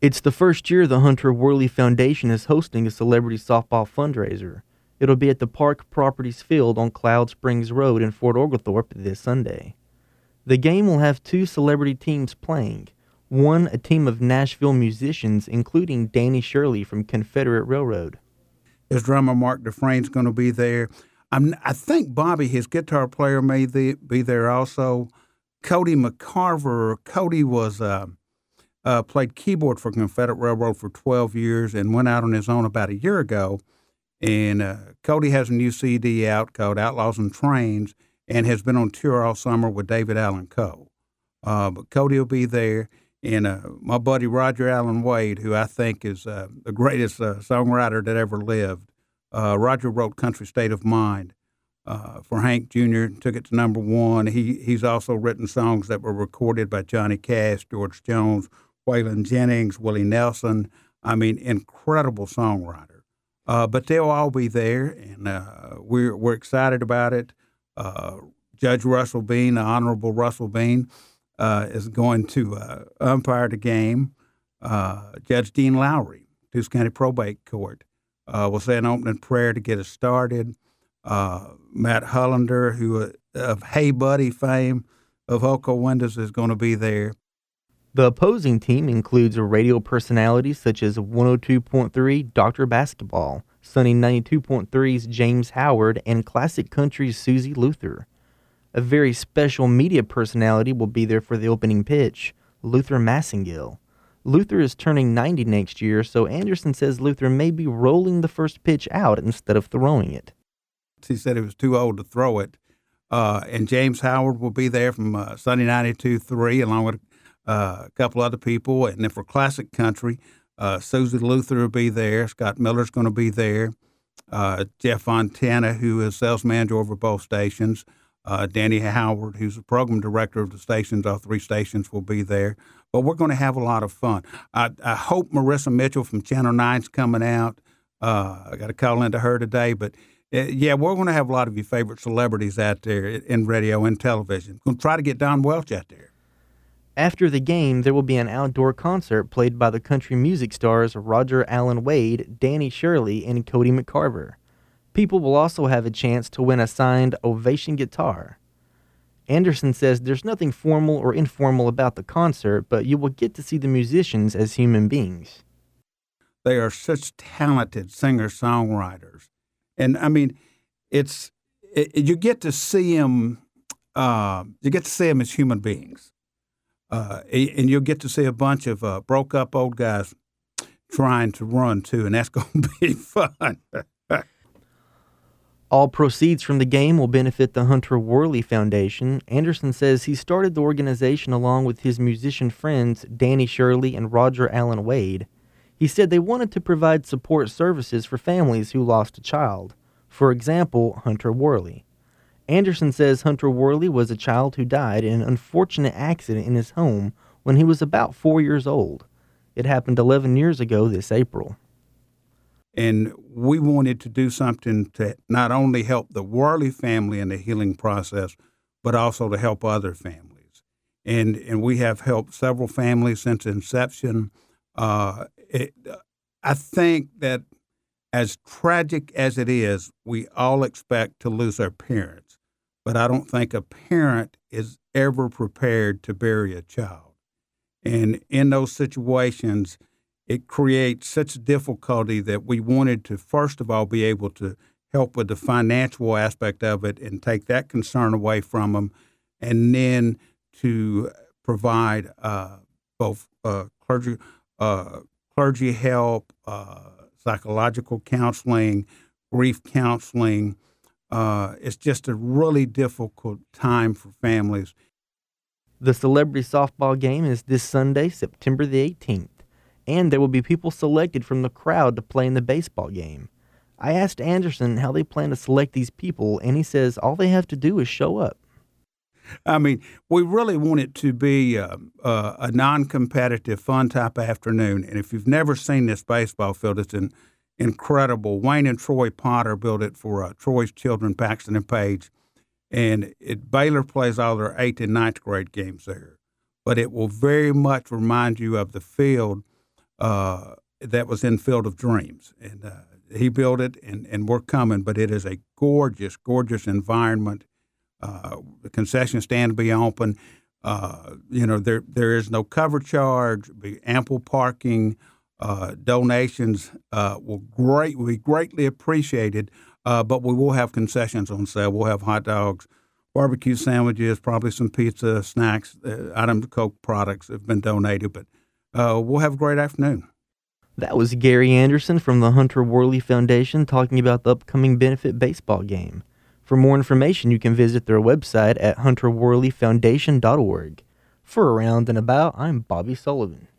It's the first year the Hunter Worley Foundation is hosting a celebrity softball fundraiser. It'll be at the Park Properties Field on Cloud Springs Road in Fort Oglethorpe this Sunday. The game will have two celebrity teams playing. One, a team of Nashville musicians, including Danny Shirley from Confederate Railroad. His drummer Mark Dufresne's going to be there. I think Bobby, his guitar player, may be there also. Cody McCarver. Cody was played keyboard for Confederate Railroad for 12 years and went out on his own about a year ago. And Cody has a new CD out called Outlaws and Trains and has been on tour all summer with David Allan Coe. But Cody will be there. And my buddy Roger Allen Wade, who I think is the greatest songwriter that ever lived. Roger wrote Country State of Mind for Hank Jr., took it to number one. He's also written songs that were recorded by Johnny Cash, George Jones, Waylon Jennings, Willie Nelson. I mean, incredible songwriter. But they'll all be there, and we're excited about it. Judge Russell Bean, the Honorable Russell Bean, is going to umpire the game. Judge Dean Lowry, Deuce County Probate Court, will say an opening prayer to get us started. Matt Hollander, who of Hey Buddy fame of Hoco Windows, is going to be there. The opposing team includes radio personalities such as 102.3 Dr. Basketball, Sunny 92.3's James Howard, and Classic Country's Susie Luther. A very special media personality will be there for the opening pitch, Luther Massengill. Luther is turning 90 next year, so Anderson says Luther may be rolling the first pitch out instead of throwing it. He said he was too old to throw it. And James Howard will be there from Sunny 92.3, along with a couple other people. And then for Classic Country, Susie Luther will be there. Scott Miller's going to be there. Jeff Fontana, who is sales manager over both stations. Danny Howard, who's the program director of the stations, all three stations, will be there. But we're going to have a lot of fun. I hope Marissa Mitchell from Channel 9's coming out. I got to call into her today. But, yeah, we're going to have a lot of your favorite celebrities out there in radio and television. We're going to try to get Don Welch out there. After the game, there will be an outdoor concert played by the country music stars Roger Allen Wade, Danny Shirley, and Cody McCarver. People will also have a chance to win a signed Ovation guitar. Anderson says there's nothing formal or informal about the concert, but you will get to see the musicians as human beings. They are such talented singer-songwriters. And, I mean, you get to see them as human beings. And you'll get to see a bunch of broke-up old guys trying to run, too, and that's going to be fun. All proceeds from the game will benefit the Hunter Worley Foundation. Anderson says he started the organization along with his musician friends Danny Shirley and Roger Allen Wade. He said they wanted to provide support services for families who lost a child. For example, Hunter Worley. Anderson says Hunter Worley was a child who died in an unfortunate accident in his home when he was about 4 years old. It happened 11 years ago this April. And we wanted to do something to not only help the Worley family in the healing process, but also to help other families. And we have helped several families since inception. I think that as tragic as it is, we all expect to lose our parents. But I don't think a parent is ever prepared to bury a child. And in those situations, it creates such difficulty that we wanted to, first of all, be able to help with the financial aspect of it and take that concern away from them, and then to provide both clergy help, psychological counseling, grief counseling. It's just a really difficult time for families. The celebrity softball game is this Sunday, September the 18th. And there will be people selected from the crowd to play in the baseball game. I asked Anderson how they plan to select these people, and he says all they have to do is show up. I mean, we really want it to be a non-competitive, fun-type afternoon. And if you've never seen this baseball field, it's incredible. Wayne and Troy Potter built it for Troy's children, Paxton and Page. And Baylor plays all their 8th and 9th grade games there. But it will very much remind you of the field that was in Field of Dreams. And he built it, and we're coming, but it is a gorgeous, gorgeous environment. The concession stand will be open. There is no cover charge, be ample parking. Donations will be greatly appreciated, but we will have concessions on sale. We'll have hot dogs, barbecue sandwiches, probably some pizza, snacks, items, Coke products have been donated, but we'll have a great afternoon. That was Gary Anderson from the Hunter Worley Foundation talking about the upcoming benefit baseball game. For more information, you can visit their website at hunterworleyfoundation.org. For Around and About, I'm Bobby Sullivan.